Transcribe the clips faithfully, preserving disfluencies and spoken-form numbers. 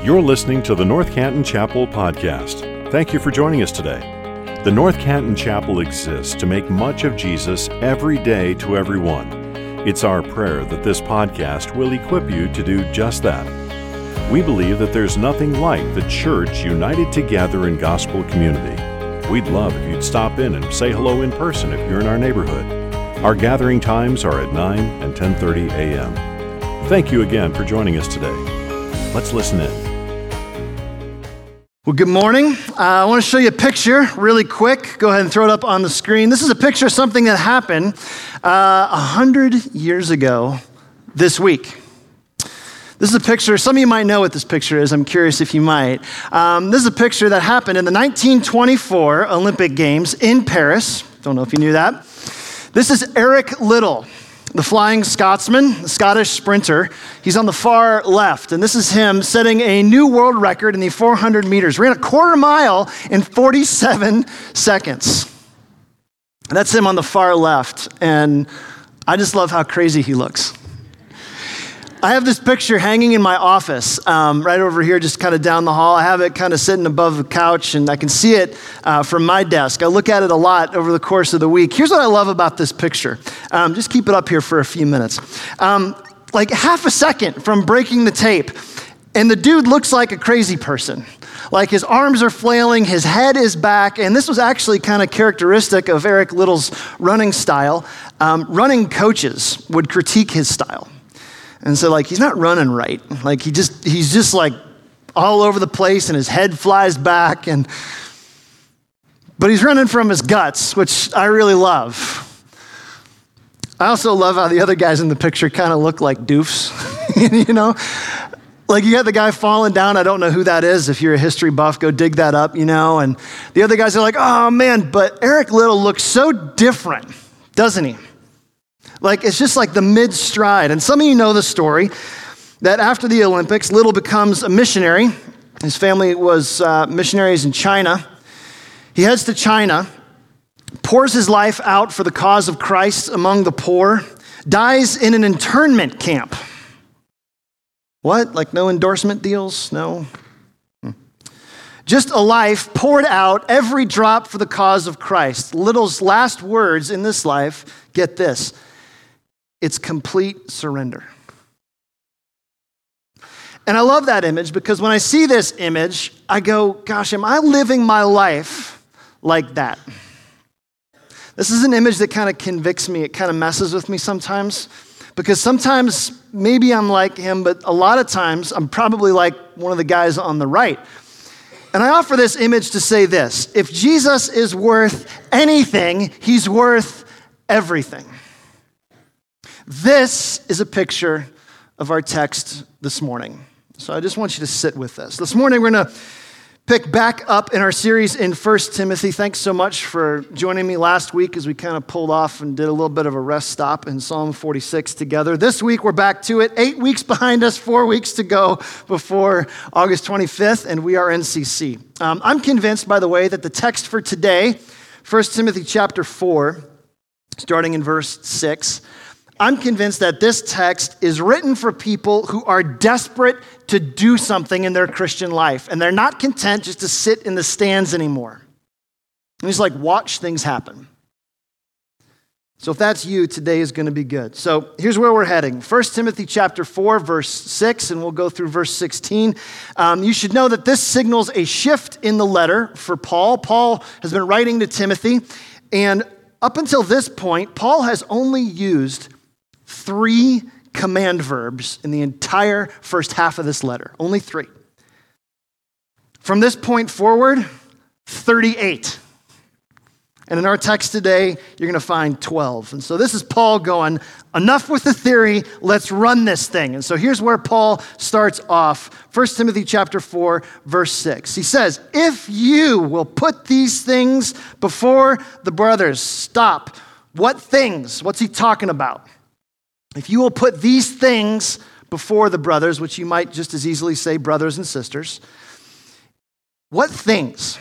You're listening to the North Canton Chapel podcast. Thank you for joining us today. The North Canton Chapel exists to make much of Jesus every day to everyone. It's our prayer that this podcast will equip you to do just that. We believe that there's nothing like the church united together in gospel community. We'd love if you'd stop in and say hello in person if you're in our neighborhood. Our gathering times are at nine and ten thirty a.m. Thank you again for joining us today. Let's listen in. Well, good morning. Uh, I want to show you a picture really quick. Go ahead and throw it up on the screen. This is a picture of something that happened uh, one hundred years ago this week. This is a picture, some of you might know what this picture is. I'm curious if you might. Um, this is a picture that happened in the nineteen twenty-four Olympic Games in Paris. Don't know if you knew that. This is Eric Liddell, the Flying Scotsman, the Scottish sprinter. He's on the far left, and this is him setting a new world record in the four hundred meters. Ran a quarter mile in forty-seven seconds. And that's him on the far left, and I just love how crazy he looks. I have this picture hanging in my office, um, right over here, just kind of down the hall. I have it kind of sitting above the couch, and I can see it uh, from my desk. I look at it a lot over the course of the week. Here's what I love about this picture. Um, just keep it up here for a few minutes. Um, like half a second from breaking the tape, and the dude looks like a crazy person. Like his arms are flailing, his head is back, and this was actually kind of characteristic of Eric Liddell's running style. Um, running coaches would critique his style. And so like, he's not running right. Like he just, he's just like all over the place and his head flies back and, but he's running from his guts, which I really love. I also love how the other guys in the picture kind of look like doofs, you know? Like you got the guy falling down. I don't know who that is. If you're a history buff, go dig that up, you know? And the other guys are like, oh man, but Eric Liddell looks so different, doesn't he? Like, it's just like the mid-stride. And some of you know the story that after the Olympics, Liddell becomes a missionary. His family was uh, missionaries in China. He heads to China, pours his life out for the cause of Christ among the poor, dies in an internment camp. What? Like no endorsement deals? No? Hmm. Just a life poured out, every drop for the cause of Christ. Liddell's last words in this life, get this, it's complete surrender. And I love that image because when I see this image, I go, gosh, am I living my life like that? This is an image that kind of convicts me. It kind of messes with me sometimes because sometimes maybe I'm like him, but a lot of times I'm probably like one of the guys on the right. And I offer this image to say this: if Jesus is worth anything, he's worth everything. This is a picture of our text this morning. So I just want you to sit with this. This morning we're going to pick back up in our series in First Timothy. Thanks so much for joining me last week as we kind of pulled off and did a little bit of a rest stop in Psalm forty-six together. This week we're back to it. Eight weeks behind us, four weeks to go before August twenty-fifth, and we are in C C. Um, I'm convinced, by the way, that the text for today, First Timothy chapter four, starting in verse six, I'm convinced that this text is written for people who are desperate to do something in their Christian life, and they're not content just to sit in the stands anymore. And just like watch things happen. So if that's you, today is going to be good. So here's where we're heading. First Timothy chapter four, verse six, and we'll go through verse sixteen. Um, you should know that this signals a shift in the letter for Paul. Paul has been writing to Timothy, and up until this point, Paul has only used three command verbs in the entire first half of this letter. Only three. From this point forward, thirty-eight. And in our text today, you're going to find twelve. And so this is Paul going, enough with the theory, let's run this thing. And so here's where Paul starts off. First Timothy chapter four, verse six. He says, if you will put these things before the brothers, stop. What things? What's he talking about? If you will put these things before the brothers, which you might just as easily say brothers and sisters, what things?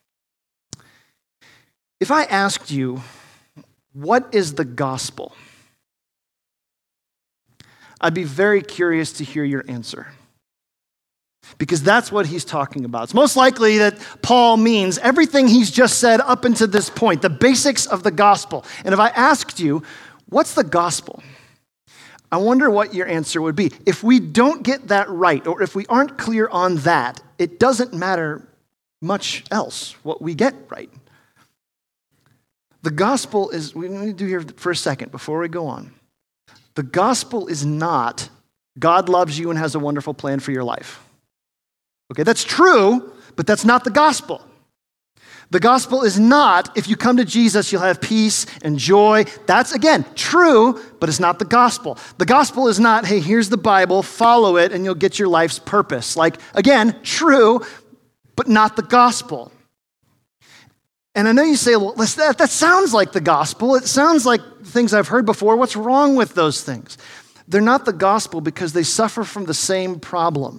If I asked you, what is the gospel? I'd be very curious to hear your answer. because that's what he's talking about. It's most likely that Paul means everything he's just said up until this point, the basics of the gospel. And if I asked you, what's the gospel? I wonder what your answer would be. If we don't get that right, or if we aren't clear on that, it doesn't matter much else what we get right. The gospel is, we need to do here for a second before we go on. The gospel is not God loves you and has a wonderful plan for your life. Okay, that's true, but that's not the gospel. The gospel is not, if you come to Jesus, you'll have peace and joy. That's, again, true, but it's not the gospel. The gospel is not, hey, here's the Bible, follow it, and you'll get your life's purpose. Like, again, true, but not the gospel. And I know you say, well, that, that sounds like the gospel. It sounds like things I've heard before. What's wrong with those things? They're not the gospel because they suffer from the same problem.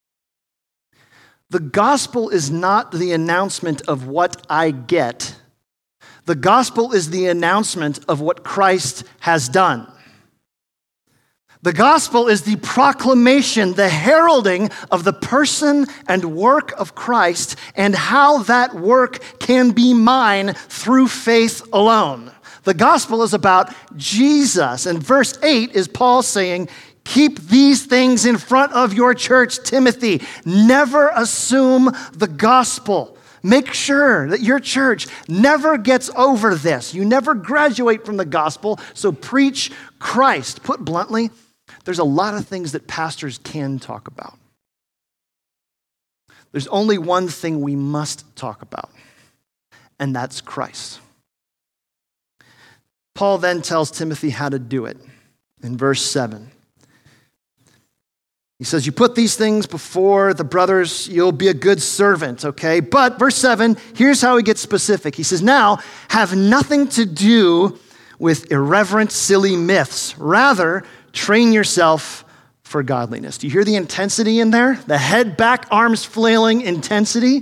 The gospel is not the announcement of what I get. The gospel is the announcement of what Christ has done. The gospel is the proclamation, the heralding of the person and work of Christ and how that work can be mine through faith alone. The gospel is about Jesus. And verse eight is Paul saying, keep these things in front of your church, Timothy. Never assume the gospel. Make sure that your church never gets over this. You never graduate from the gospel, so preach Christ. Put bluntly, there's a lot of things that pastors can talk about. There's only one thing we must talk about, and that's Christ. Paul then tells Timothy how to do it in verse seven. He says, you put these things before the brothers, you'll be a good servant, okay? But verse seven, here's how he gets specific. He says, now have nothing to do with irreverent, silly myths. Rather, train yourself for godliness. Do you hear the intensity in there? The head back, arms flailing intensity.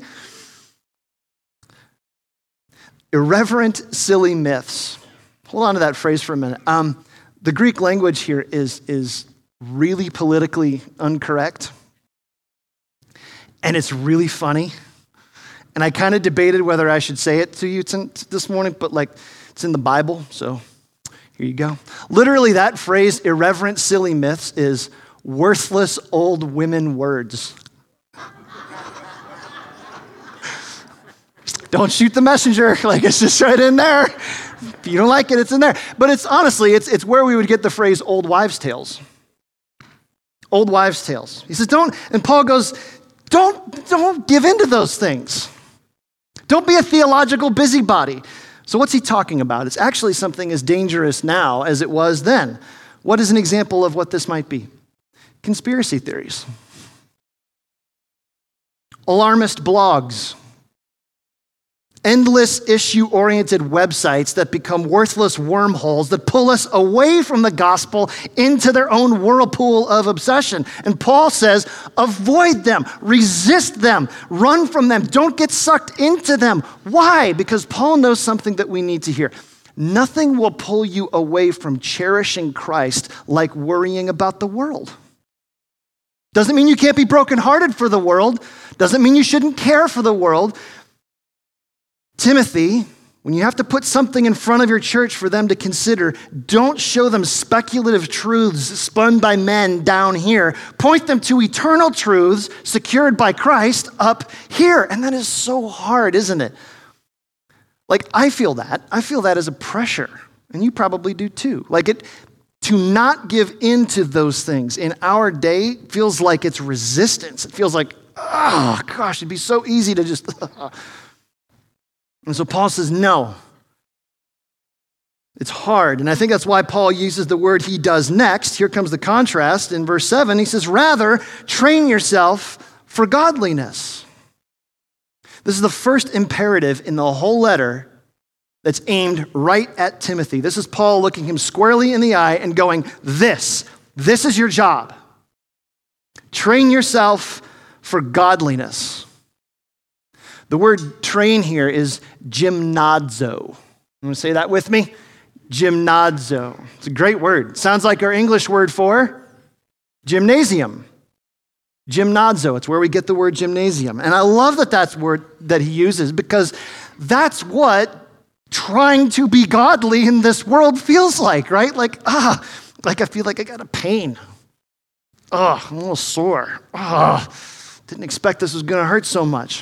Irreverent, silly myths. Hold on to that phrase for a minute. Um, the Greek language here is, is really politically incorrect. And it's really funny. And I kind of debated whether I should say it to you t- this morning, but like it's in the Bible, so here you go. Literally that phrase, irreverent, silly myths, is worthless old women words. Don't shoot the messenger, like it's just right in there. If you don't like it, it's in there. But it's honestly, it's, it's where we would get the phrase old wives' tales. Old wives' tales. He says, don't, and Paul goes, don't, don't give into those things. Don't be a theological busybody. So what's he talking about? It's actually something as dangerous now as it was then. What is an example of what this might be? Conspiracy theories. Alarmist blogs. Endless issue-oriented websites that become worthless wormholes that pull us away from the gospel into their own whirlpool of obsession. And Paul says, avoid them, resist them, run from them, don't get sucked into them. Why? Because Paul knows something that we need to hear. Nothing will pull you away from cherishing Christ like worrying about the world. Doesn't mean you can't be brokenhearted for the world. Doesn't mean you shouldn't care for the world. Timothy, when you have to put something in front of your church for them to consider, don't show them speculative truths spun by men down here. Point them to eternal truths secured by Christ up here. And that is so hard, isn't it? Like, I feel that. I feel that as a pressure. And you probably do too. Like, it to not give in to those things in our day feels like it's resistance. It feels like, oh, gosh, it'd be so easy to just... And so Paul says, no. It's hard. And I think that's why Paul uses the word he does next. Here comes the contrast in verse seven. He says, rather, train yourself for godliness. This is the first imperative in the whole letter that's aimed right at Timothy. This is Paul looking him squarely in the eye and going, this, this is your job. Train yourself for godliness. The word train here is gymnazo. You want to say that with me? Gymnazo. It's a great word. It sounds like our English word for gymnasium. Gymnazo, it's where we get the word gymnasium. And I love that that's the word that he uses because that's what trying to be godly in this world feels like, right? Like, ah, like I feel like I got a pain. Oh, I'm a little sore. Oh, didn't expect this was going to hurt so much.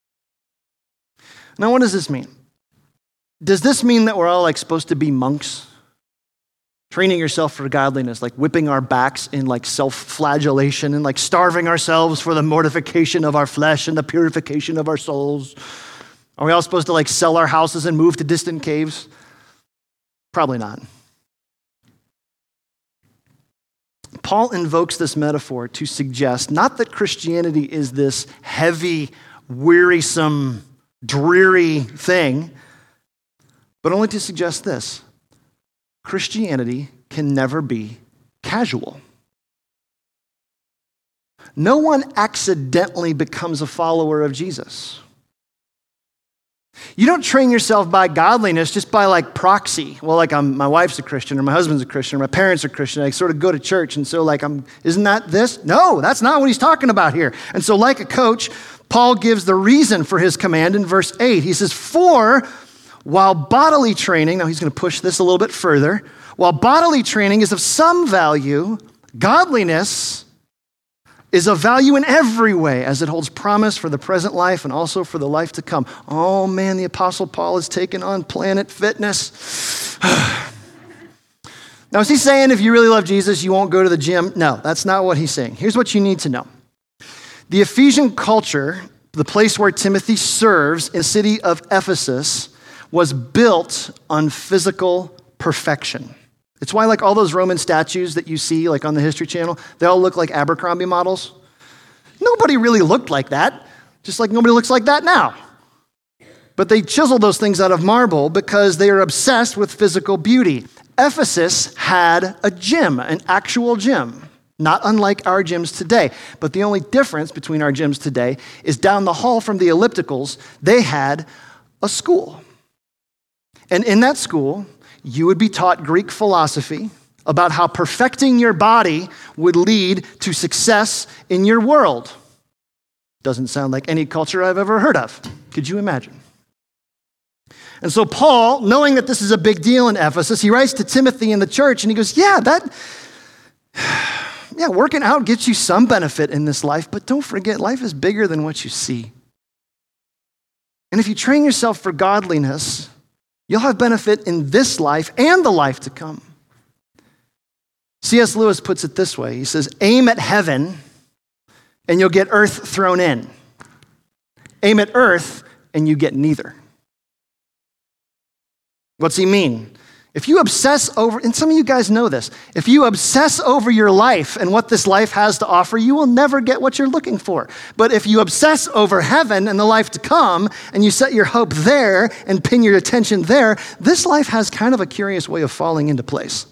Now, what does this mean? Does this mean that we're all like supposed to be monks? Training yourself for godliness, like whipping our backs in like self-flagellation and like starving ourselves for the mortification of our flesh and the purification of our souls? Are we all supposed to like sell our houses and move to distant caves? Probably not. Paul invokes this metaphor to suggest not that Christianity is this heavy, wearisome, dreary thing, but only to suggest this. Christianity can never be casual. No one accidentally becomes a follower of Jesus. You don't train yourself by godliness just by like proxy. Well, like I'm, my wife's a Christian or my husband's a Christian or my parents are Christian. I sort of go to church and so like I'm, isn't that this? No, that's not what he's talking about here. And so like a coach, Paul gives the reason for his command in verse eight. He says, for while bodily training, now he's going to push this a little bit further, while bodily training is of some value, godliness is of value in every way as it holds promise for the present life and also for the life to come. Oh man, the Apostle Paul has taken on Planet Fitness. Now, is he saying if you really love Jesus, you won't go to the gym? No, that's not what he's saying. Here's what you need to know. The Ephesian culture, the place where Timothy serves in the city of Ephesus, was built on physical perfection. It's why like all those Roman statues that you see like on the History Channel, they all look like Abercrombie models. Nobody really looked like that, just like nobody looks like that now. But they chiseled those things out of marble because they are obsessed with physical beauty. Ephesus had a gym, an actual gym, not unlike our gyms today. But the only difference between our gyms today is down the hall from the ellipticals, they had a school. And in that school, you would be taught Greek philosophy about how perfecting your body would lead to success in your world. Doesn't sound like any culture I've ever heard of. Could you imagine? And so Paul, knowing that this is a big deal in Ephesus, he writes to Timothy in the church and he goes, yeah, that, yeah, working out gets you some benefit in this life, but don't forget, life is bigger than what you see. And if you train yourself for godliness, you'll have benefit in this life and the life to come. C S Lewis puts it this way. He says, aim at heaven and you'll get earth thrown in. Aim at earth and you get neither. What's he mean? If you obsess over, and some of you guys know this, if you obsess over your life and what this life has to offer, you will never get what you're looking for. But if you obsess over heaven and the life to come, and you set your hope there and pin your attention there, this life has kind of a curious way of falling into place.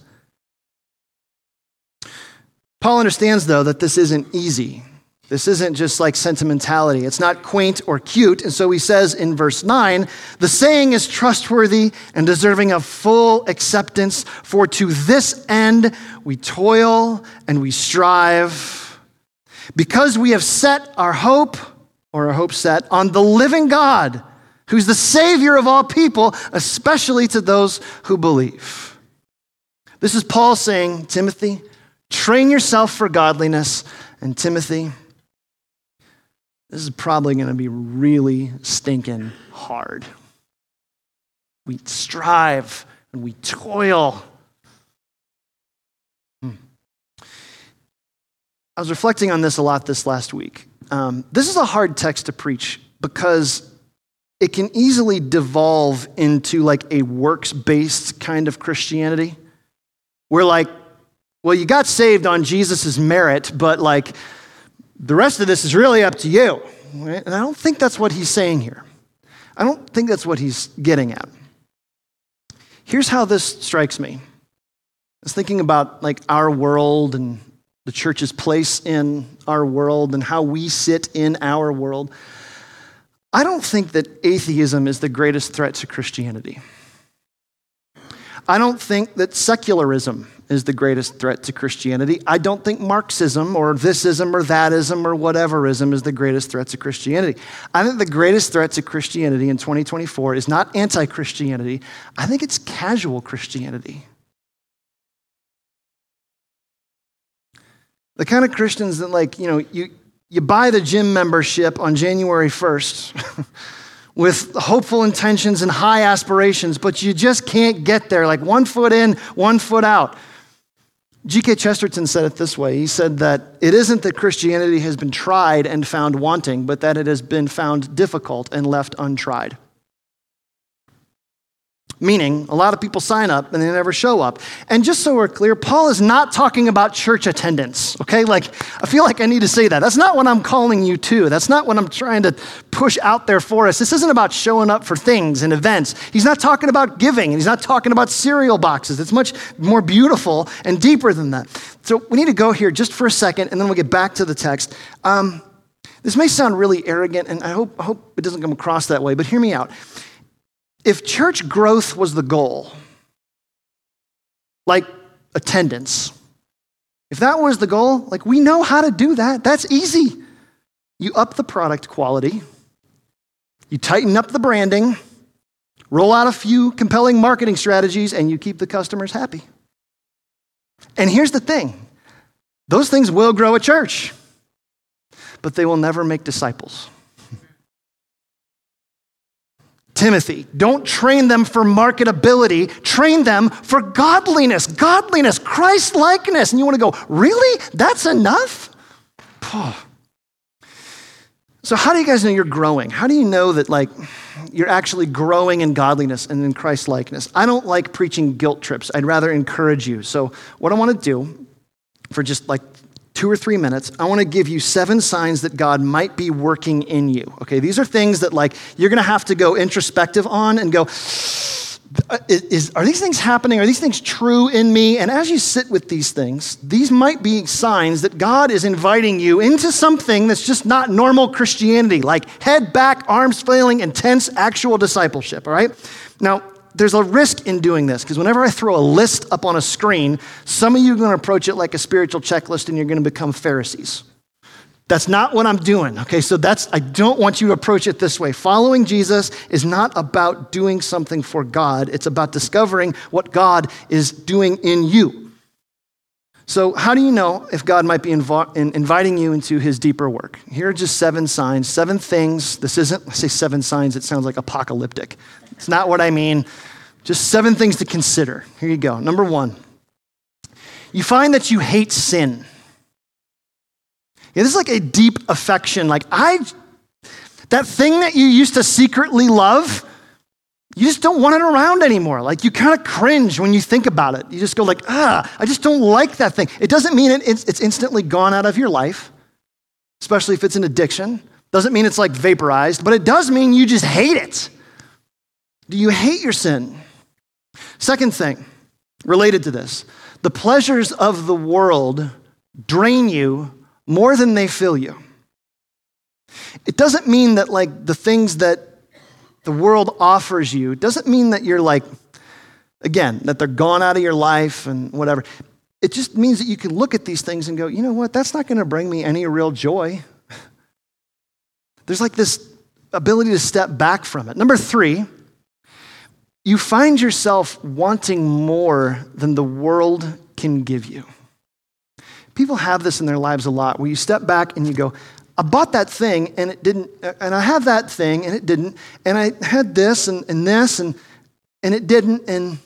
Paul understands, though, that this isn't easy. This isn't just like sentimentality. It's not quaint or cute. And so he says in verse nine, the saying is trustworthy and deserving of full acceptance, for to this end we toil and we strive, because we have set our hope, or our hope set, on the living God, who's the Savior of all people, especially to those who believe. This is Paul saying, Timothy, train yourself for godliness. And Timothy, this is probably going to be really stinking hard. We strive and we toil. Hmm. I was reflecting on this a lot this last week. Um, this is a hard text to preach because it can easily devolve into like a works-based kind of Christianity. We're like, well, you got saved on Jesus' merit, but like, the rest of this is really up to you. Right? And I don't think that's what he's saying here. I don't think that's what he's getting at. Here's how this strikes me. I was thinking about like our world and the church's place in our world and how we sit in our world. I don't think that atheism is the greatest threat to Christianity. I don't think that secularism is the greatest threat to Christianity. I don't think Marxism or thisism or thatism or whateverism is the greatest threat to Christianity. I think the greatest threat to Christianity in twenty twenty-four is not anti-Christianity. I think it's casual Christianity. The kind of Christians that, like, you know, you, you buy the gym membership on January first with hopeful intentions and high aspirations, but you just can't get there, like one foot in, one foot out. G K Chesterton said it this way. He said that it isn't that Christianity has been tried and found wanting, but that it has been found difficult and left untried. Meaning, a lot of people sign up and they never show up. And just so we're clear, Paul is not talking about church attendance, okay? Like, I feel like I need to say that. That's not what I'm calling you to. That's not what I'm trying to push out there for us. This isn't about showing up for things and events. He's not talking about giving, and he's not talking about cereal boxes. It's much more beautiful and deeper than that. So we need to go here just for a second, and then we'll get back to the text. Um, this may sound really arrogant, and I hope, I hope it doesn't come across that way, but hear me out. If church growth was the goal, like attendance, if that was the goal, like we know how to do that. That's easy. You up the product quality, you tighten up the branding, roll out a few compelling marketing strategies, and you keep the customers happy. And here's the thing, those things will grow a church, but they will never make disciples. Timothy, don't train them for marketability, train them for godliness, godliness, Christ-likeness. And you want to go, really? That's enough? So how do you guys know you're growing? How do you know that like you're actually growing in godliness and in Christ-likeness? I don't like preaching guilt trips. I'd rather encourage you. So what I want to do for just like two or three minutes, I want to give you seven signs that God might be working in you. Okay, these are things that like you're going to have to go introspective on and go, is, is, are these things happening? Are these things true in me? And as you sit with these things, these might be signs that God is inviting you into something that's just not normal Christianity, like head back, arms flailing, intense actual discipleship, all right? Now, there's a risk in doing this, because whenever I throw a list up on a screen, some of you are going to approach it like a spiritual checklist and you're going to become Pharisees. That's not what I'm doing, okay? So that's, I don't want you to approach it this way. Following Jesus is not about doing something for God. It's about discovering what God is doing in you. So how do you know if God might be inv- in inviting you into his deeper work? Here are just seven signs, seven things. This isn't, I say seven signs, it sounds like apocalyptic. It's not what I mean. Just seven things to consider. Here you go. Number one, you find that you hate sin. Yeah, this is like a deep affection. Like I, that thing that you used to secretly love, you just don't want it around anymore. Like you kind of cringe when you think about it. You just go like, ah, I just don't like that thing. It doesn't mean it, it's, it's instantly gone out of your life, especially if it's an addiction. Doesn't mean it's like vaporized, but it does mean you just hate it. Do you hate your sin? Second thing, related to this, the pleasures of the world drain you more than they fill you. It doesn't mean that like the things that the world offers you, doesn't mean that you're like, again, that they're gone out of your life and whatever. It just means that you can look at these things and go, you know what, that's not going to bring me any real joy. There's like this ability to step back from it. Number three, you find yourself wanting more than the world can give you. People have this in their lives a lot, where you step back and you go, I bought that thing and it didn't, and I have that thing and it didn't, and I had this and, and this and, and it didn't, and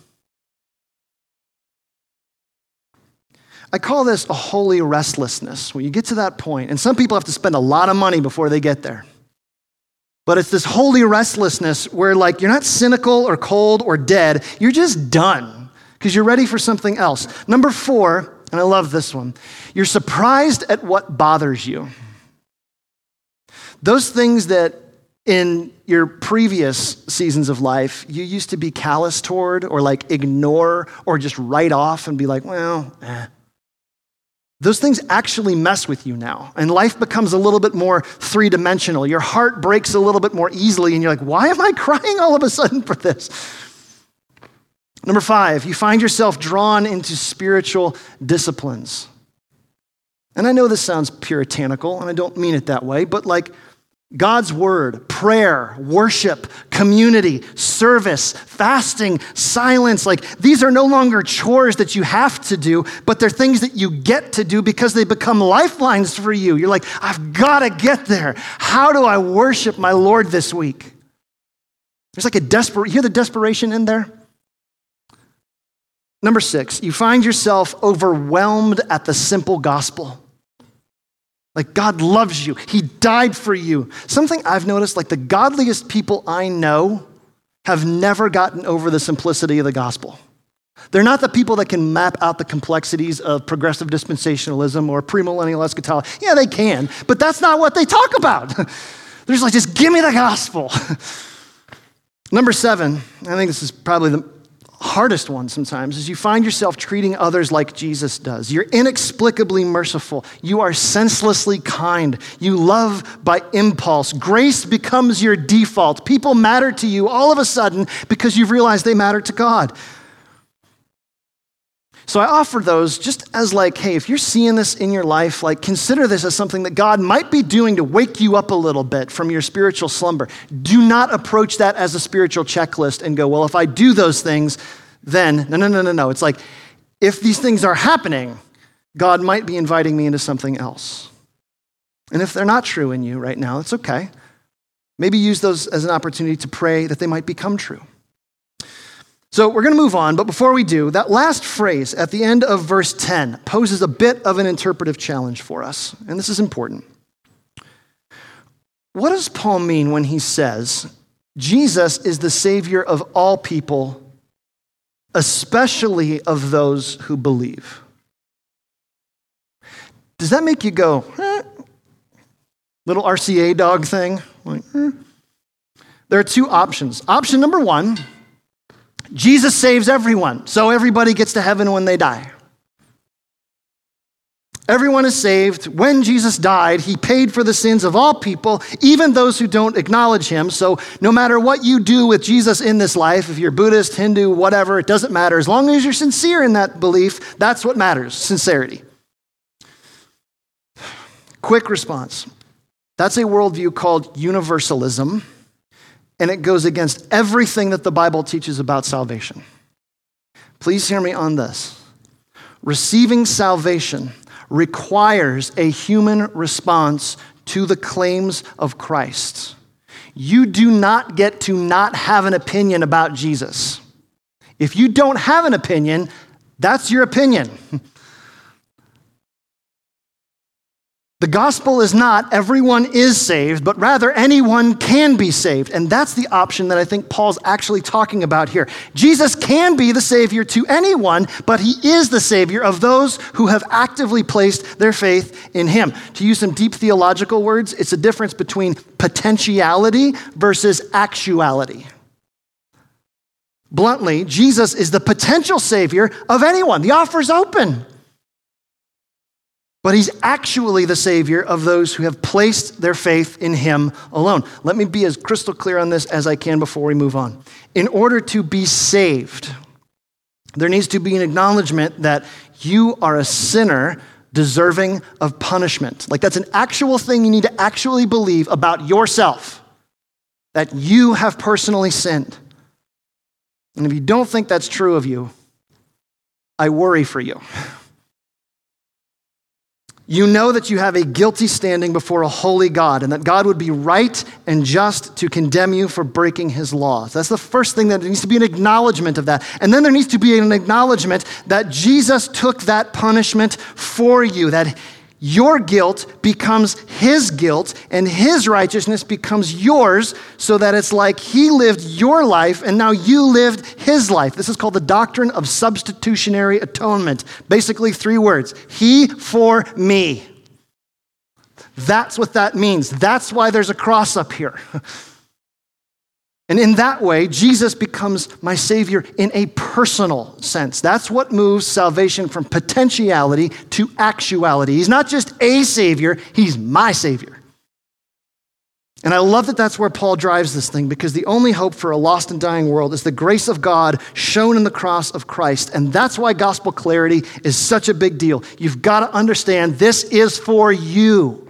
I call this a holy restlessness, where you get to that point, and some people have to spend a lot of money before they get there. But it's this holy restlessness where like you're not cynical or cold or dead, you're just done because you're ready for something else. Number four, and I love this one, you're surprised at what bothers you. Those things that in your previous seasons of life, you used to be callous toward or like ignore or just write off and be like, well, eh. Those things actually mess with you now, and life becomes a little bit more three-dimensional. Your heart breaks a little bit more easily, and you're like, why am I crying all of a sudden for this? Number five, you find yourself drawn into spiritual disciplines. And I know this sounds puritanical, and I don't mean it that way, but like God's word, prayer, worship, community, service, fasting, silence, like these are no longer chores that you have to do, but they're things that you get to do because they become lifelines for you. You're like, I've got to get there. How do I worship my Lord this week? There's like a desperate, you hear the desperation in there? Number six, you find yourself overwhelmed at the simple gospel. Like God loves you. He died for you. Something I've noticed, like the godliest people I know have never gotten over the simplicity of the gospel. They're not the people that can map out the complexities of progressive dispensationalism or premillennial eschatology. Yeah, they can, but that's not what they talk about. They're just like, just give me the gospel. Number seven, I think this is probably the hardest one sometimes, is you find yourself treating others like Jesus does. You're inexplicably merciful. You are senselessly kind. You love by impulse. Grace becomes your default. People matter to you all of a sudden because you've realized they matter to God. So I offer those just as like, hey, if you're seeing this in your life, like consider this as something that God might be doing to wake you up a little bit from your spiritual slumber. Do not approach that as a spiritual checklist and go, well, if I do those things, then, no, no, no, no, no. It's like, if these things are happening, God might be inviting me into something else. And if they're not true in you right now, it's okay. Maybe use those as an opportunity to pray that they might become true. So we're going to move on, but before we do, that last phrase at the end of verse ten poses a bit of an interpretive challenge for us, and this is important. What does Paul mean when he says, Jesus is the Savior of all people, especially of those who believe? Does that make you go, eh? Little R C A dog thing? Like, eh? There are two options. Option number one, Jesus saves everyone, so everybody gets to heaven when they die. Everyone is saved. When Jesus died, he paid for the sins of all people, even those who don't acknowledge him. So no matter what you do with Jesus in this life, if you're Buddhist, Hindu, whatever, it doesn't matter. As long as you're sincere in that belief, that's what matters, sincerity. Quick response. That's a worldview called universalism, and it goes against everything that the Bible teaches about salvation. Please hear me on this. Receiving salvation requires a human response to the claims of Christ. You do not get to not have an opinion about Jesus. If you don't have an opinion, that's your opinion. The gospel is not everyone is saved, but rather anyone can be saved. And that's the option that I think Paul's actually talking about here. Jesus can be the Savior to anyone, but he is the Savior of those who have actively placed their faith in him. To use some deep theological words, it's a difference between potentiality versus actuality. Bluntly, Jesus is the potential Savior of anyone. The offer's open. But he's actually the Savior of those who have placed their faith in him alone. Let me be as crystal clear on this as I can before we move on. In order to be saved, there needs to be an acknowledgement that you are a sinner deserving of punishment. Like that's an actual thing you need to actually believe about yourself, that you have personally sinned. And if you don't think that's true of you, I worry for you. You know that you have a guilty standing before a holy God and that God would be right and just to condemn you for breaking his laws. That's the first thing, that there needs to be an acknowledgement of that. And then there needs to be an acknowledgement that Jesus took that punishment for you, that your guilt becomes his guilt and his righteousness becomes yours, so that it's like he lived your life and now you lived his life. This is called the doctrine of substitutionary atonement. Basically three words: he for me. That's what that means. That's why there's a cross up here. And in that way, Jesus becomes my Savior in a personal sense. That's what moves salvation from potentiality to actuality. He's not just a Savior, he's my Savior. And I love that that's where Paul drives this thing, because the only hope for a lost and dying world is the grace of God shown in the cross of Christ. And that's why gospel clarity is such a big deal. You've got to understand this is for you.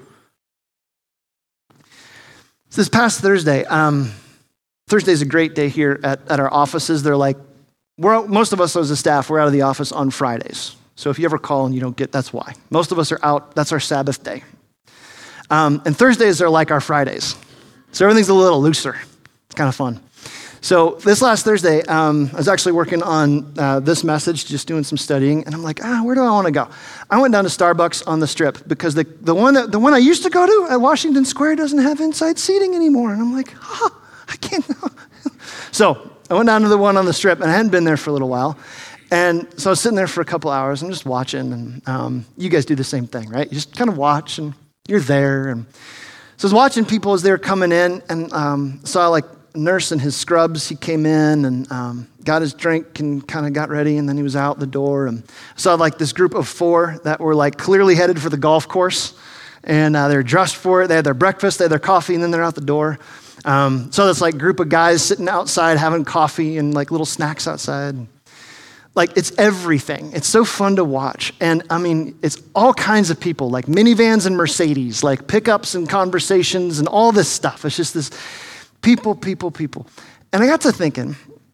So this past Thursday, um, Thursday's a great day here at, at our offices. They're like, we're, most of us as a staff, we're out of the office on Fridays. So if you ever call and you don't get, that's why. Most of us are out, that's our Sabbath day. Um, and Thursdays are like our Fridays. So everything's a little looser. It's kind of fun. So this last Thursday, um, I was actually working on uh, this message, just doing some studying, and I'm like, ah, where do I want to go? I went down to Starbucks on the Strip because the, the one that, the one I used to go to at Washington Square doesn't have inside seating anymore. And I'm like, ah, I can't. So I went down to the one on the Strip, and I hadn't been there for a little while. And so I was sitting there for a couple hours and just watching, and um, you guys do the same thing, right? You just kind of watch, and you're there. And so I was watching people as they were coming in, and um, saw like a nurse in his scrubs. He came in and um, got his drink and kind of got ready, and then he was out the door. And I saw like this group of four that were like clearly headed for the golf course, and uh, they're dressed for it. They had their breakfast, they had their coffee, and then they're out the door. Um, so this like group of guys sitting outside having coffee and like little snacks outside. Like, it's everything. It's so fun to watch. And I mean, it's all kinds of people, like minivans and Mercedes, like pickups and conversations and all this stuff. It's just this people, people, people. And I got to thinking,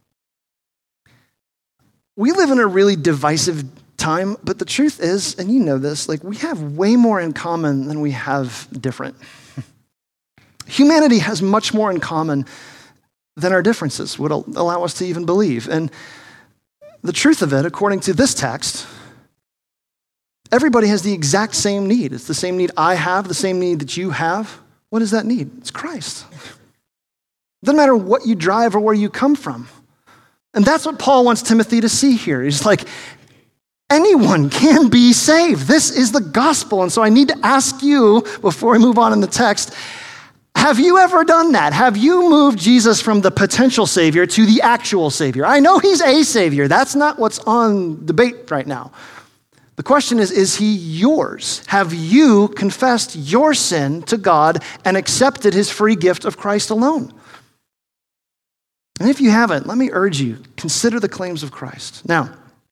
we live in a really divisive time, but the truth is, and you know this, like we have way more in common than we have different. Humanity has much more in common than our differences would allow us to even believe. And the truth of it, according to this text, everybody has the exact same need. It's the same need I have, the same need that you have. What is that need? It's Christ. It doesn't matter what you drive or where you come from. And that's what Paul wants Timothy to see here. He's like, anyone can be saved. This is the gospel. And so I need to ask you, before we move on in the text, have you ever done that? Have you moved Jesus from the potential Savior to the actual Savior? I know he's a Savior. That's not what's on debate right now. The question is, is he yours? Have you confessed your sin to God and accepted his free gift of Christ alone? And if you haven't, let me urge you, consider the claims of Christ. Now,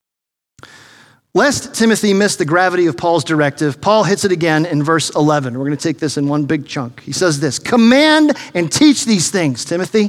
lest Timothy miss the gravity of Paul's directive, Paul hits it again in verse eleven. We're going to take this in one big chunk. He says this, command and teach these things, Timothy.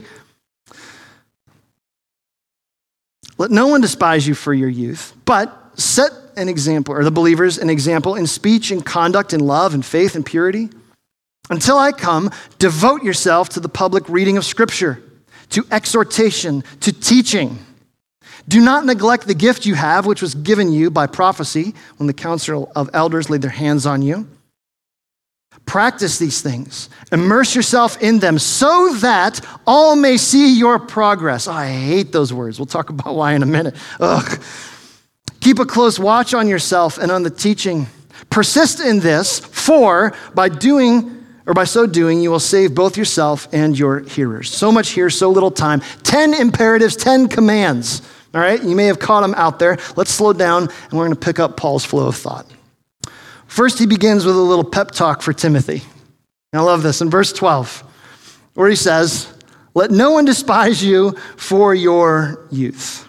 Let no one despise you for your youth, but set an example, or the believers an example in speech and conduct and love and faith and purity. Until I come, devote yourself to the public reading of Scripture, to exhortation, to teaching. Do not neglect the gift you have, which was given you by prophecy when the council of elders laid their hands on you. Practice these things. Immerse yourself in them so that all may see your progress. Oh, I hate those words. We'll talk about why in a minute. Ugh. Keep a close watch on yourself and on the teaching. Persist in this, for by doing or by so doing, you will save both yourself and your hearers. So much here, so little time. Ten imperatives, ten commands. All right, you may have caught them out there. Let's slow down, and we're going to pick up Paul's flow of thought. First, he begins with a little pep talk for Timothy. And I love this. In verse twelve, where he says, let no one despise you for your youth.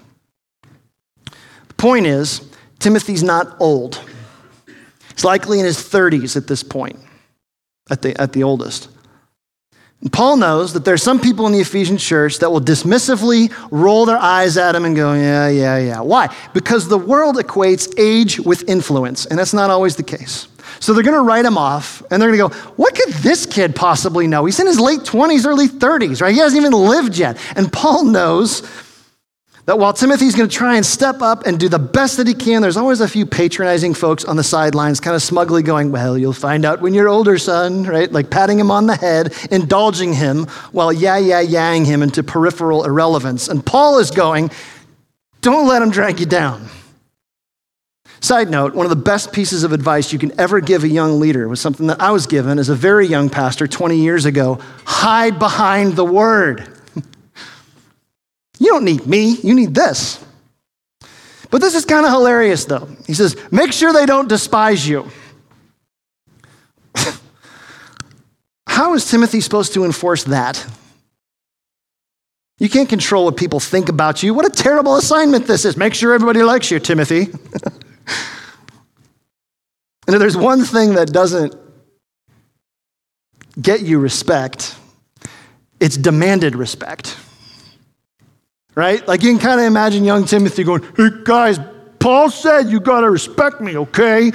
The point is, Timothy's not old. He's likely in his thirties at this point, at the, at the oldest. And Paul knows that there's some people in the Ephesian church that will dismissively roll their eyes at him and go, yeah, yeah, yeah. Why? Because the world equates age with influence, and that's not always the case. So they're going to write him off, and they're going to go, what could this kid possibly know? He's in his late twenties, early thirties, right? He hasn't even lived yet. And Paul knows that while Timothy's going to try and step up and do the best that he can, there's always a few patronizing folks on the sidelines kind of smugly going, well, you'll find out when you're older, son, right? Like patting him on the head, indulging him while yeah, yeah, yang him into peripheral irrelevance. And Paul is going, don't let him drag you down. Side note, one of the best pieces of advice you can ever give a young leader was something that I was given as a very young pastor twenty years ago. Hide behind the word. You don't need me, you need this. But this is kind of hilarious though. He says, make sure they don't despise you. how is Timothy supposed to enforce that? You can't control what people think about you. What a terrible assignment this is. Make sure everybody likes you, Timothy. And if there's one thing that doesn't get you respect, it's demanded respect. Right? Like you can kind of imagine young Timothy going, hey guys, Paul said you got to respect me, okay?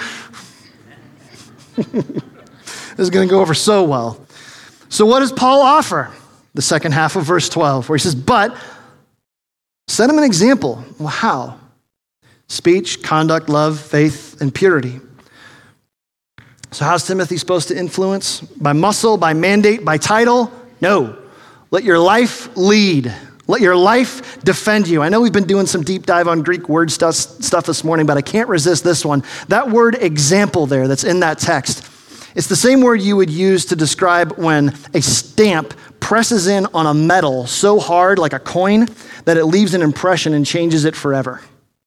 This is going to go over so well. So what does Paul offer? The second half of verse twelve, where he says, but set him an example. Well, how? Speech, conduct, love, faith, and purity. So how's Timothy supposed to influence? By muscle, by mandate, by title? No. Let your life lead. Let your life defend you. I know we've been doing some deep dive on Greek word stuff, stuff this morning, but I can't resist this one. That word example there that's in that text, it's the same word you would use to describe when a stamp presses in on a metal so hard, like a coin, that it leaves an impression and changes it forever.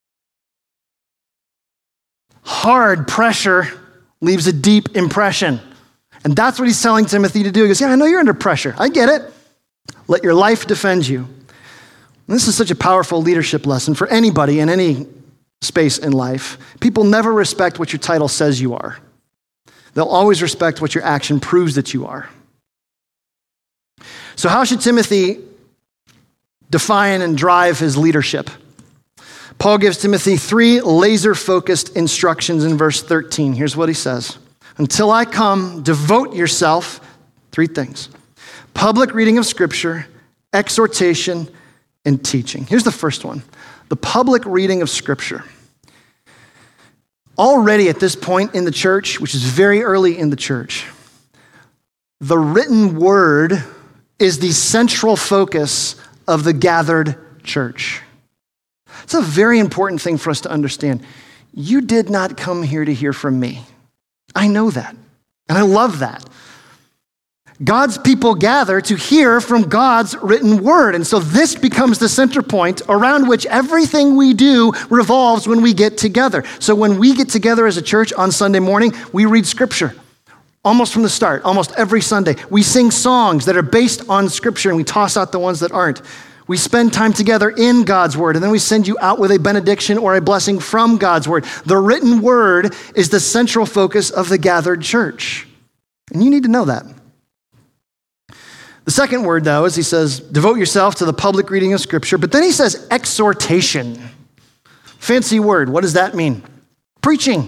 Hard pressure leaves a deep impression. And that's what he's telling Timothy to do. He goes, yeah, I know you're under pressure. I get it. Let your life defend you. And this is such a powerful leadership lesson for anybody in any space in life. People never respect what your title says you are. They'll always respect what your action proves that you are. So how should Timothy define and drive his leadership? Paul gives Timothy three laser-focused instructions in verse thirteen. Here's what he says. Until I come, devote yourself, three things. Public reading of Scripture, exhortation, and teaching. Here's the first one. The public reading of Scripture. Already at this point in the church, which is very early in the church, the written word is the central focus of the gathered church. It's a very important thing for us to understand. You did not come here to hear from me. I know that, and I love that. God's people gather to hear from God's written word. And so this becomes the center point around which everything we do revolves when we get together. So when we get together as a church on Sunday morning, we read Scripture almost from the start, almost every Sunday. We sing songs that are based on Scripture, and we toss out the ones that aren't. We spend time together in God's word, and then we send you out with a benediction or a blessing from God's word. The written word is the central focus of the gathered church. And you need to know that. The second word, though, is he says, devote yourself to the public reading of Scripture. But then he says exhortation. Fancy word. What does that mean? Preaching.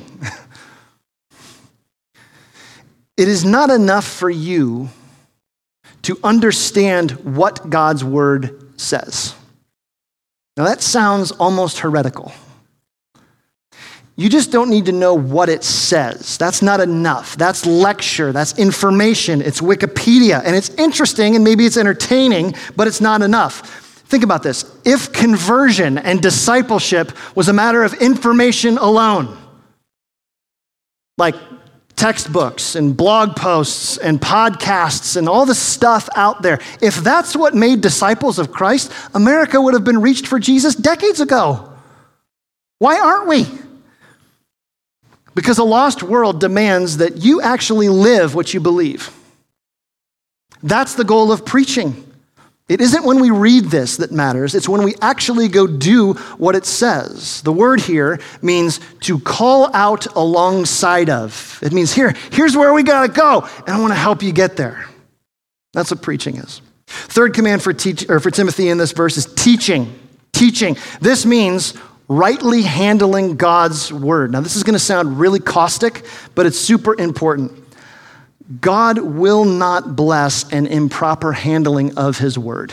It is not enough for you to understand what God's word says. Now that sounds almost heretical. You just don't need to know what it says. That's not enough. That's lecture. That's information. It's Wikipedia. And it's interesting and maybe it's entertaining, but it's not enough. Think about this. If conversion and discipleship was a matter of information alone, like textbooks and blog posts and podcasts and all the stuff out there, if that's what made disciples of Christ, America would have been reached for Jesus decades ago. Why aren't we? Because a lost world demands that you actually live what you believe. That's the goal of preaching. It isn't when we read this that matters. It's when we actually go do what it says. The word here means to call out alongside of. It means here, here's where we gotta go, and I wanna help you get there. That's what preaching is. Third command for, teach, or for Timothy in this verse is teaching. Teaching. This means rightly handling God's word. Now, this is going to sound really caustic, but it's super important. God will not bless an improper handling of his word.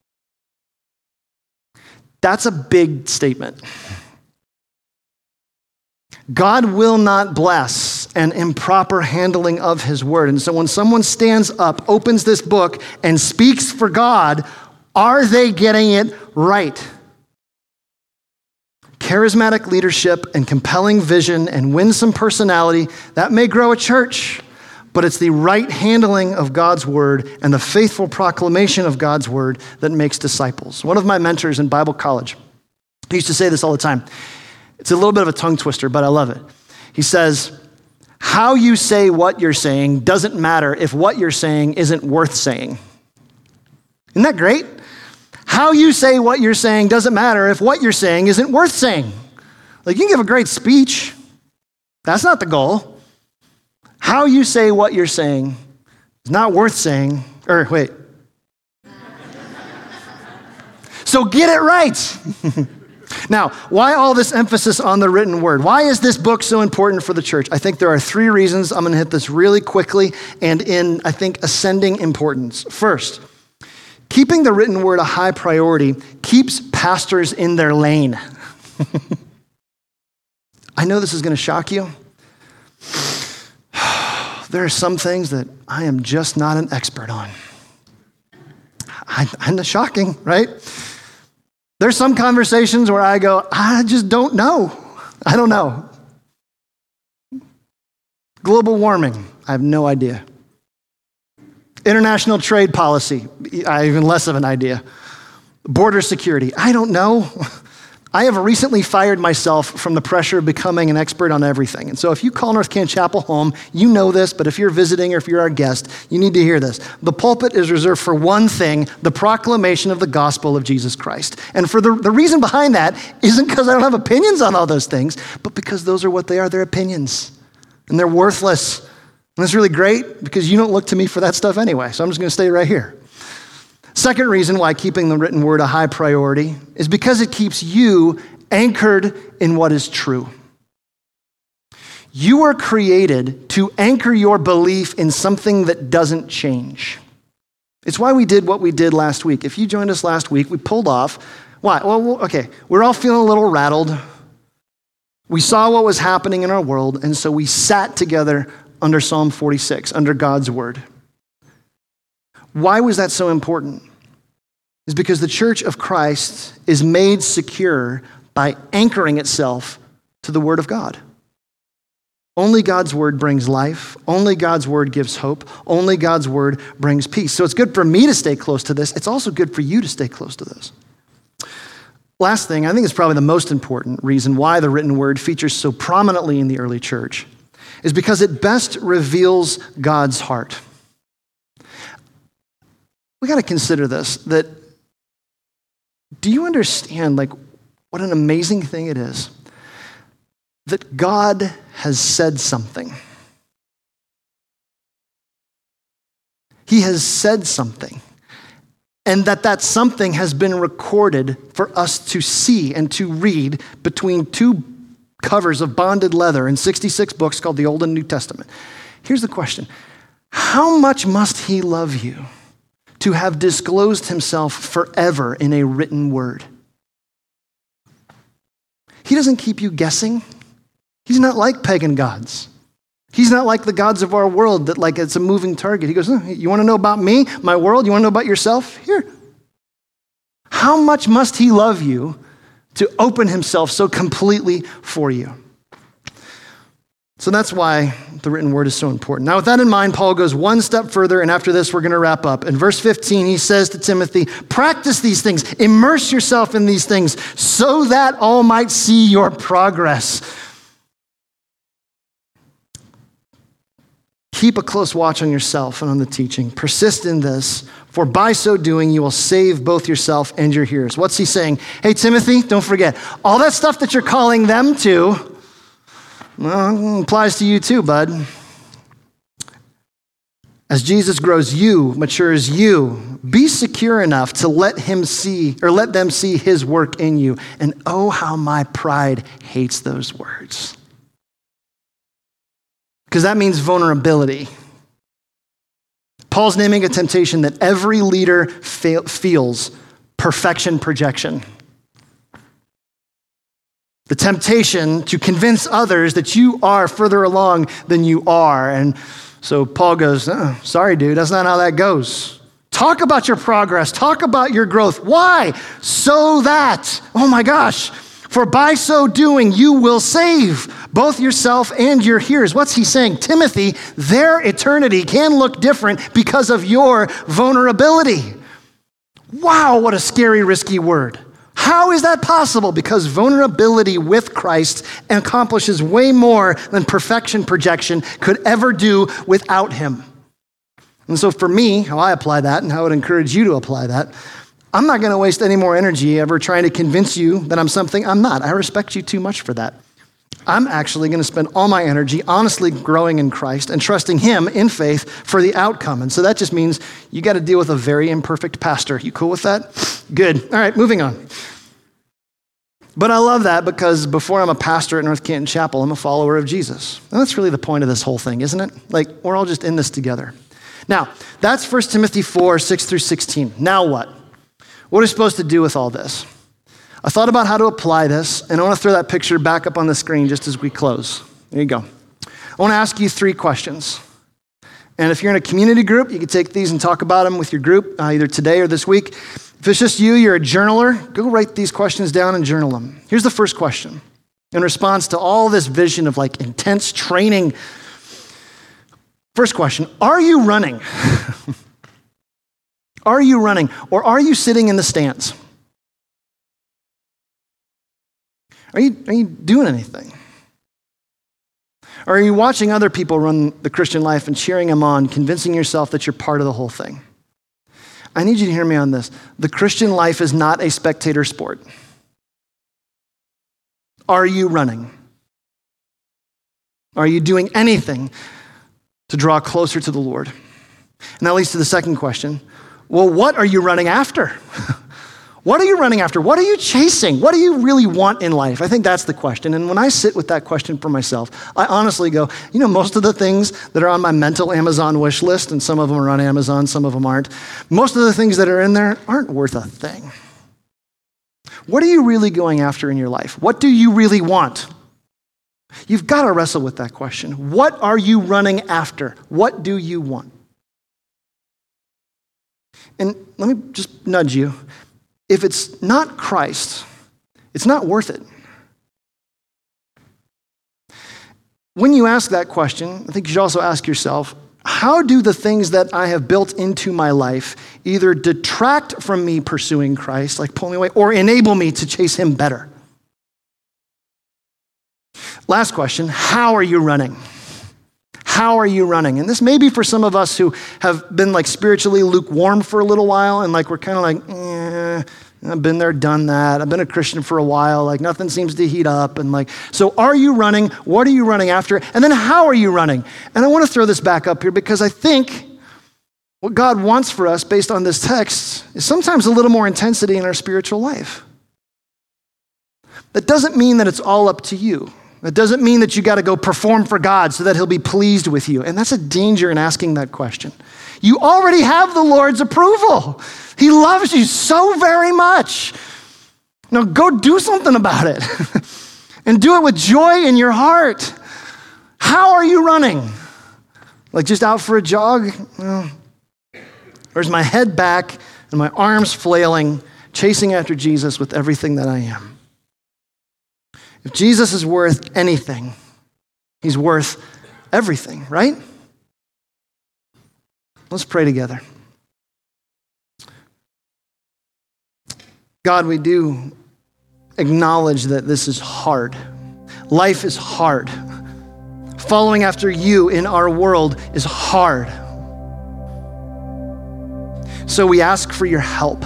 That's a big statement. God will not bless an improper handling of his word. And so when someone stands up, opens this book, and speaks for God, are they getting it right? Charismatic leadership and compelling vision and winsome personality, that may grow a church, but it's the right handling of God's word and the faithful proclamation of God's word that makes disciples. One of my mentors in Bible college, he used to say this all the time. It's a little bit of a tongue twister, but I love it. He says, How you say what you're saying doesn't matter if what you're saying isn't worth saying. Isn't that great? How you say what you're saying doesn't matter if what you're saying isn't worth saying. Like, you can give a great speech. That's not the goal. How you say what you're saying is not worth saying. Or wait. So get it right. Now, why all this emphasis on the written word? Why is this book so important for the church? I think there are three reasons. I'm going to hit this really quickly and in, I think, ascending importance. First, keeping the written word a high priority keeps pastors in their lane. I know this is going to shock you. There are some things that I am just not an expert on. I, I'm not shocking, right? There's some conversations where I go, I just don't know. I don't know. Global warming, I have no idea. International trade policy, I have even less of an idea. Border security, I don't know. I have recently fired myself from the pressure of becoming an expert on everything. And so if you call North Canton Chapel home, you know this, but if you're visiting or if you're our guest, you need to hear this. The pulpit is reserved for one thing, the proclamation of the gospel of Jesus Christ. And for the, the reason behind that isn't because I don't have opinions on all those things, but because those are what they are, they're opinions. And they're worthless. And that's really great because you don't look to me for that stuff anyway, so I'm just going to stay right here. Second reason why keeping the written word a high priority is because it keeps you anchored in what is true. You were created to anchor your belief in something that doesn't change. It's why we did what we did last week. If you joined us last week, we pulled off. Why? Well, okay, we're all feeling a little rattled. We saw what was happening in our world, and so we sat together under Psalm forty-six, under God's word. Why was that so important? It's because the church of Christ is made secure by anchoring itself to the word of God. Only God's word brings life. Only God's word gives hope. Only God's word brings peace. So it's good for me to stay close to this. It's also good for you to stay close to this. Last thing, I think it's probably the most important reason why the written word features so prominently in the early church is because it best reveals God's heart. We got to consider this, that do you understand like what an amazing thing it is that God has said something? He has said something, and that that something has been recorded for us to see and to read between two covers of bonded leather in sixty-six books called the Old and New Testament. Here's the question. How much must he love you to have disclosed himself forever in a written word? He doesn't keep you guessing. He's not like pagan gods. He's not like the gods of our world that like it's a moving target. He goes, oh, you want to know about me, my world? You want to know about yourself? Here. How much must he love you to open himself so completely for you? So that's why the written word is so important. Now, with that in mind, Paul goes one step further, and after this, we're going to wrap up. In verse fifteen, he says to Timothy, practice these things, immerse yourself in these things, so that all might see your progress. Keep a close watch on yourself and on the teaching. Persist in this, for by so doing, you will save both yourself and your hearers. What's he saying? Hey, Timothy, don't forget, all that stuff that you're calling them to, well, it applies to you too, bud. As Jesus grows you, matures you, be secure enough to let him see, or let them see his work in you. And oh, how my pride hates those words. Because that means vulnerability. Paul's naming a temptation that every leader fa- feels, perfection projection. The temptation to convince others that you are further along than you are. And so Paul goes, oh, sorry, dude, that's not how that goes. Talk about your progress. Talk about your growth. Why? So that, oh my gosh, for by so doing, you will save both yourself and your hearers. What's he saying? Timothy, their eternity can look different because of your vulnerability. Wow, what a scary, risky word. How is that possible? Because vulnerability with Christ accomplishes way more than perfection projection could ever do without him. And so for me, how I apply that and how I would encourage you to apply that, I'm not going to waste any more energy ever trying to convince you that I'm something I'm not. I respect you too much for that. I'm actually going to spend all my energy honestly growing in Christ and trusting him in faith for the outcome. And so that just means you got to deal with a very imperfect pastor. You cool with that? Good. All right, moving on. But I love that because before I'm a pastor at North Canton Chapel, I'm a follower of Jesus. And that's really the point of this whole thing, isn't it? Like, we're all just in this together. Now, that's First Timothy four, six through sixteen. Now what? What are we supposed to do with all this? I thought about how to apply this, and I want to throw that picture back up on the screen just as we close. There you go. I want to ask you three questions. And if you're in a community group, you can take these and talk about them with your group, uh, either today or this week. If it's just you, you're a journaler, go write these questions down and journal them. Here's the first question. In response to all this vision of like intense training, first question, are you running? Are you running, or are you sitting in the stands? Are you, are you doing anything? Or are you watching other people run the Christian life and cheering them on, convincing yourself that you're part of the whole thing? I need you to hear me on this. The Christian life is not a spectator sport. Are you running? Are you doing anything to draw closer to the Lord? And that leads to the second question. Well, what are you running after? What are you running after? What are you chasing? What do you really want in life? I think that's the question. And when I sit with that question for myself, I honestly go, you know, most of the things that are on my mental Amazon wish list, and some of them are on Amazon, some of them aren't, most of the things that are in there aren't worth a thing. What are you really going after in your life? What do you really want? You've got to wrestle with that question. What are you running after? What do you want? And let me just nudge you. If it's not Christ, it's not worth it. When you ask that question, I think you should also ask yourself, how do the things that I have built into my life either detract from me pursuing Christ, like pull me away, or enable me to chase him better? Last question, how are you running? How are you running? And this may be for some of us who have been like spiritually lukewarm for a little while and like we're kind of like, eh, I've been there, done that. I've been a Christian for a while. Like nothing seems to heat up. And like, so are you running? What are you running after? And then how are you running? And I want to throw this back up here because I think what God wants for us based on this text is sometimes a little more intensity in our spiritual life. That doesn't mean that it's all up to you. That doesn't mean that you got to go perform for God so that he'll be pleased with you. And that's a danger in asking that question. You already have the Lord's approval. He loves you so very much. Now go do something about it and do it with joy in your heart. How are you running? Like just out for a jog? Well, or is my head back and my arms flailing, chasing after Jesus with everything that I am? If Jesus is worth anything, he's worth everything, right? Let's pray together. God, we do acknowledge that this is hard. Life is hard. Following after you in our world is hard. So we ask for your help.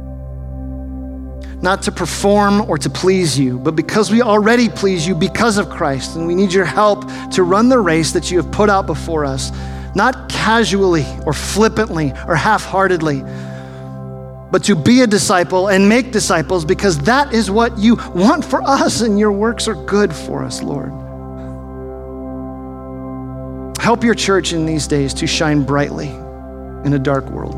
Not to perform or to please you, but because we already please you because of Christ, and we need your help to run the race that you have put out before us, not casually or flippantly or half-heartedly, but to be a disciple and make disciples because that is what you want for us and your works are good for us, Lord. Help your church in these days to shine brightly in a dark world.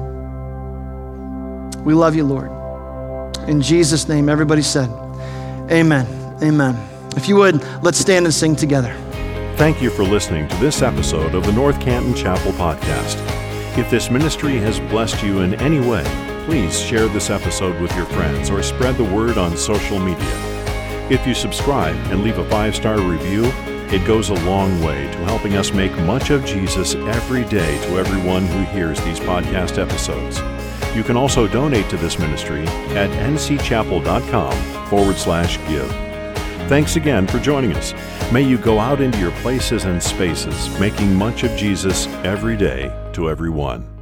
We love you, Lord. In Jesus' name, everybody said, amen, amen. If you would, let's stand and sing together. Thank you for listening to this episode of the North Canton Chapel Podcast. If this ministry has blessed you in any way, please share this episode with your friends or spread the word on social media. If you subscribe and leave a five-star review, it goes a long way to helping us make much of Jesus every day to everyone who hears these podcast episodes. You can also donate to this ministry at ncchapel.com forward slash give. Thanks again for joining us. May you go out into your places and spaces, making much of Jesus every day to everyone.